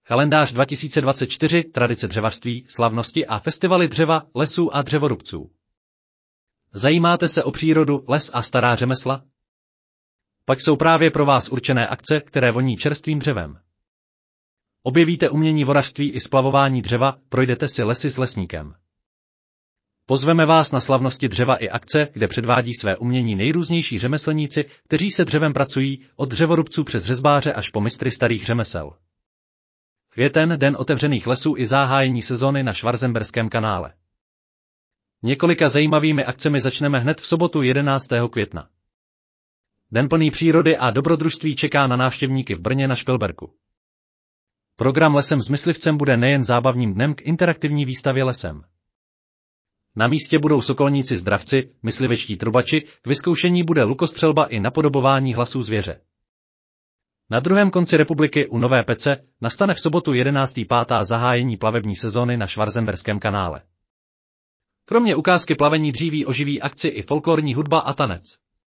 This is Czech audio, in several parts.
Kalendář 2024, tradice dřevařství, slavnosti a festivaly dřeva, lesů a dřevorubců. Zajímáte se o přírodu, les a stará řemesla? Pak jsou právě pro vás určené akce, které voní čerstvým dřevem. Objevíte umění vorařství i splavování dřeva, projdete si lesy s lesníkem. Pozveme vás na slavnosti dřeva i akce, kde předvádí své umění nejrůznější řemeslníci, kteří se dřevem pracují, od dřevorubců přes řezbáře až po mistry starých řemesel. Květen, den otevřených lesů i zahájení sezóny na Schwarzenberském kanále. Několika zajímavými akcemi začneme hned v sobotu 11. května. Den plný přírody a dobrodružství čeká na návštěvníky v Brně na Špilberku. Program Lesem s myslivcem bude nejen zábavním dnem k interaktivní výstavě lesem. Na místě budou sokolníci s dravci, myslivečtí trubači, k vyzkoušení bude lukostřelba i napodobování hlasů zvěře. Na druhém konci republiky u Nové Pece nastane v sobotu 11.5. zahájení plavební sezóny na Schwarzenberském kanále. Kromě ukázky plavení dříví oživí akci i folklorní hudba a tanec.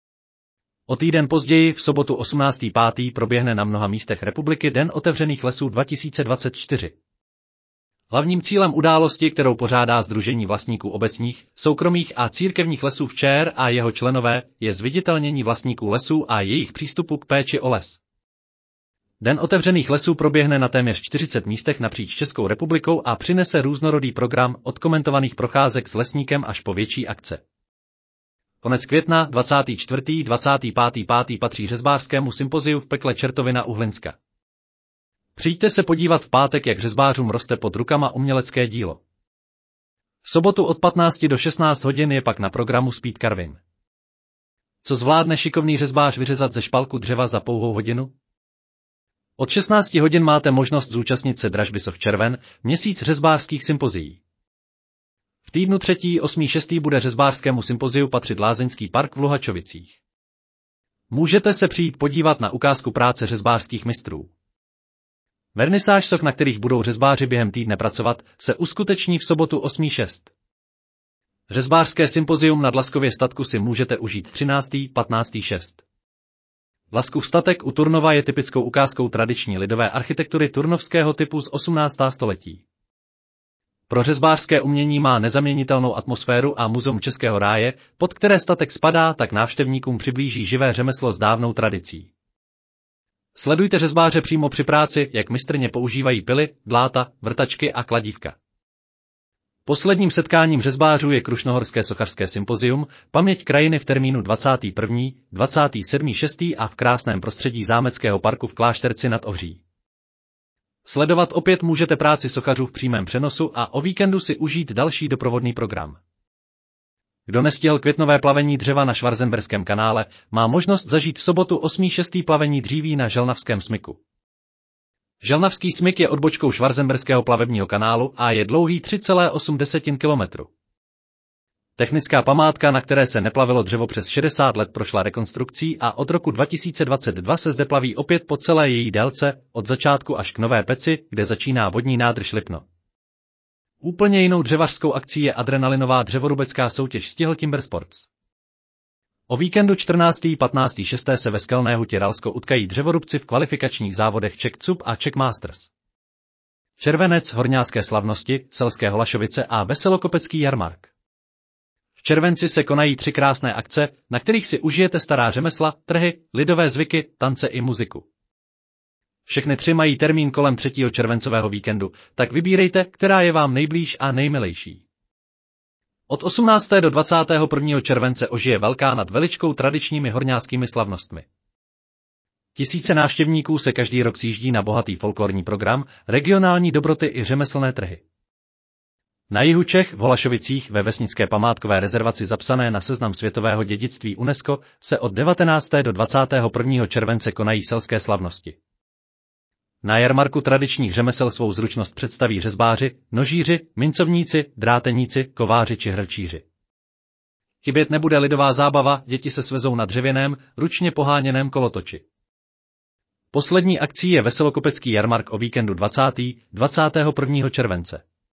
O týden později, v sobotu 18.5. proběhne na mnoha místech republiky Den otevřených lesů 2024. Hlavním cílem události, kterou pořádá Sdružení vlastníků obecních, soukromých a církevních lesů v ČR a jeho členové, je zviditelnění vlastníků lesů a jejich přístupu k péči o les. Den otevřených lesů proběhne na téměř 40 místech napříč Českou republikou a přinese různorodý program od komentovaných procházek s lesníkem až po větší akce. Konec května, 24. 25. patří řezbářskému sympoziu v pekle Čertovina u Hlinska. Přijďte se podívat v pátek, jak řezbářům roste pod rukama umělecké dílo. V sobotu od 15 do 16 hodin je pak na programu Speed Carving. Co zvládne šikovný řezbář vyřezat ze špalku dřeva za pouhou hodinu? Od 16 hodin máte možnost zúčastnit se dražby Sov červen, měsíc řezbářských sympozií. V týdnu 3. 8. 6. bude řezbářskému sympoziu patřit Lázeňský park v Luhačovicích. Můžete se přijít podívat na ukázku práce řezbářských mistrů. Vernisáž soch, na kterých budou řezbáři během týdne pracovat, se uskuteční v sobotu 8. 6. Řezbářské sympozium na Dlaskově statku si můžete užít 13. 15. 6. Dlaskův statek u Turnova je typickou ukázkou tradiční lidové architektury turnovského typu z 18. století. Pro řezbářské umění má nezaměnitelnou atmosféru a muzeum Českého ráje, pod které statek spadá, tak návštěvníkům přiblíží živé řemeslo s dávnou tradicí. Sledujte řezbáře přímo při práci, jak mistrně používají pily, dláta, vrtačky a kladívka. Posledním setkáním řezbářů je Krušnohorské sochařské sympozium, paměť krajiny v termínu 21. 27. 6. a v krásném prostředí zámeckého parku v Klášterci nad Ohří. Sledovat opět můžete práci sochařů v přímém přenosu a o víkendu si užít další doprovodný program. Kdo nestihl květnové plavení dřeva na Schwarzenberském kanále, má možnost zažít v sobotu 8. 6. plavení dříví na Želnavském smyku. Želnavský smyk je odbočkou Schwarzenberského plavebního kanálu a je dlouhý 3,8 kilometru. Technická památka, na které se neplavilo dřevo přes 60 let, prošla rekonstrukcí a od roku 2022 se zde plaví opět po celé její délce, od začátku až k Nové Peci, kde začíná vodní nádrž Lipno. Úplně jinou dřevařskou akcí je adrenalinová dřevorubecká soutěž Stihl Timber Sports. O víkendu 14. 15. 6. se ve Skalné hutě Ralsko utkají dřevorubci v kvalifikačních závodech Czech Cup a Czech Masters. Červenec, horňácké slavnosti, selské Holašovice a veselokopecký jarmark. V červenci se konají 3 krásné akce, na kterých si užijete stará řemesla, trhy, lidové zvyky, tance i muziku. Všechny 3 mají termín kolem 3. červencového víkendu, tak vybírejte, která je vám nejblíž a nejmilejší. Od 18. do 21. července ožije Velká nad Veličkou tradičními horňáckými slavnostmi. Tisíce návštěvníků se každý rok sjíždí na bohatý folklorní program, regionální dobroty i řemeslné trhy. Na jihu Čech, v Holašovicích, ve vesnické památkové rezervaci zapsané na seznam světového dědictví UNESCO, se od 19. do 21. července konají selské slavnosti. Na jarmarku tradičních řemesel svou zručnost představí řezbáři, nožíři, mincovníci, dráteníci, kováři či hrčíři. Chybět nebude lidová zábava, děti se svezou na dřevěném, ručně poháněném kolotoči. Poslední akcí je veselokopecký jarmark o víkendu 20. 21. července.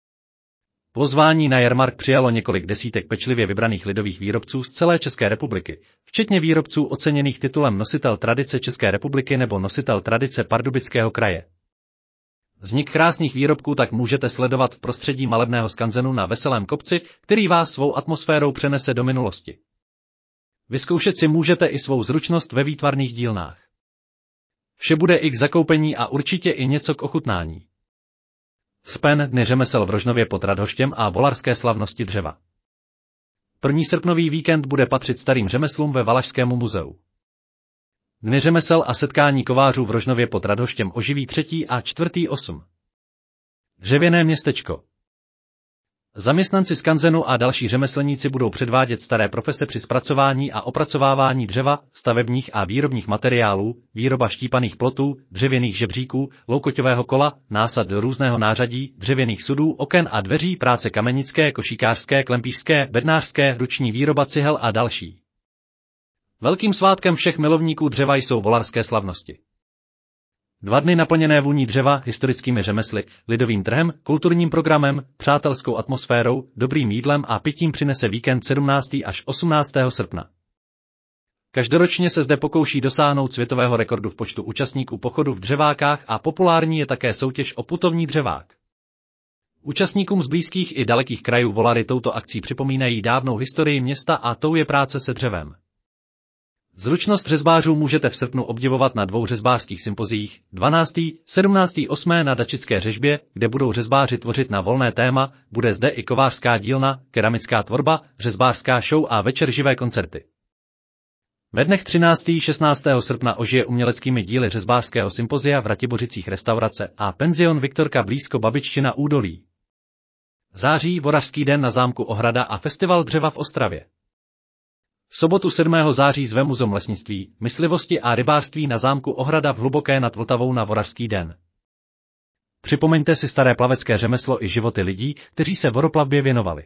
Pozvání na jarmark přijalo několik desítek pečlivě vybraných lidových výrobců z celé České republiky, včetně výrobců oceněných titulem Nositel tradice České republiky nebo Nositel tradice Pardubického kraje. Vznik krásných výrobků tak můžete sledovat v prostředí malebného skanzenu na veselém kopci, který vás svou atmosférou přenese do minulosti. Vyzkoušet si můžete i svou zručnost ve výtvarných dílnách. Vše bude i k zakoupení a určitě i něco k ochutnání. Spen Dny řemesel v Rožnově pod Radhoštěm a Volarské slavnosti dřeva. 1. srpnový víkend bude patřit starým řemeslům ve Valašskému muzeu. Dny řemesel a setkání kovářů v Rožnově pod Radhoštěm oživí 3. a 4. 8. Dřevěné městečko. Zaměstnanci skanzenu a další řemeslníci budou předvádět staré profese při zpracování a opracovávání dřeva, stavebních a výrobních materiálů, výroba štípaných plotů, dřevěných žebříků, loukoťového kola, násad do různého nářadí, dřevěných sudů, oken a dveří, práce kamenické, košíkářské, klempířské, bednářské, ruční výroba cihel a další. Velkým svátkem všech milovníků dřeva jsou Volarské slavnosti. 2 dny naplněné vůní dřeva, historickými řemesly, lidovým trhem, kulturním programem, přátelskou atmosférou, dobrým jídlem a pitím přinese víkend 17. až 18. srpna. Každoročně se zde pokouší dosáhnout světového rekordu v počtu účastníků pochodu v dřevákách a populární je také soutěž o putovní dřevák. Účastníkům z blízkých i dalekých krajů Volary touto akcí připomínají dávnou historii města a tou je práce se dřevem. Zručnost řezbářů můžete v srpnu obdivovat na 2 řezbářských sympoziích, 12., 17. 8. na Dačické řežbě, kde budou řezbáři tvořit na volné téma, bude zde i kovářská dílna, keramická tvorba, řezbářská show a večer živé koncerty. Ve dnech 13. 16. srpna ožije uměleckými díly řezbářského sympozia v Ratibořicích restaurace a penzion Viktorka blízko Babiččina údolí. Září Vorařský den na zámku Ohrada a festival dřeva v Ostravě. V sobotu 7. září zve Muzeum lesnictví, myslivosti a rybářství na zámku Ohrada v Hluboké nad Vltavou na Vorařský den. Připomeňte si staré plavecké řemeslo i životy lidí, kteří se voroplavbě věnovali.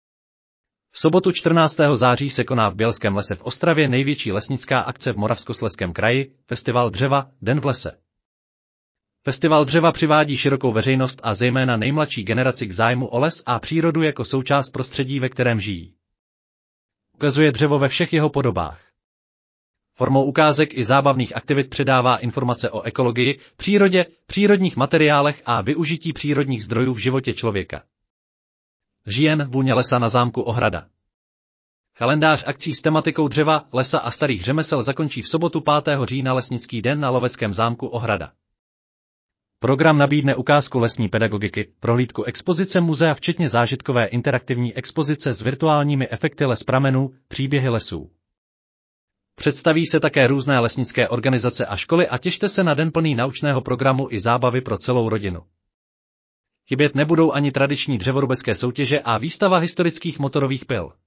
V sobotu 14. září se koná v Bělském lese v Ostravě největší lesnická akce v Moravskoslezském kraji, Festival dřeva, Den v lese. Festival dřeva přivádí širokou veřejnost a zejména nejmladší generaci k zájmu o les a přírodu jako součást prostředí, ve kterém žijí. Ukazuje dřevo ve všech jeho podobách. Formou ukázek i zábavných aktivit předává informace o ekologii, přírodě, přírodních materiálech a využití přírodních zdrojů v životě člověka. Žijen, vůně lesa na zámku Ohrada. Kalendář akcí s tematikou dřeva, lesa a starých řemesel zakončí v sobotu 5. října Lesnický den na Loveckém zámku Ohrada. Program nabídne ukázku lesní pedagogiky, prohlídku expozice muzea včetně zážitkové interaktivní expozice s virtuálními efekty les pramenů, příběhy lesů. Představí se také různé lesnické organizace a školy a těšte se na den plný naučného programu i zábavy pro celou rodinu. Chybět nebudou ani tradiční dřevorubecké soutěže a výstava historických motorových pil.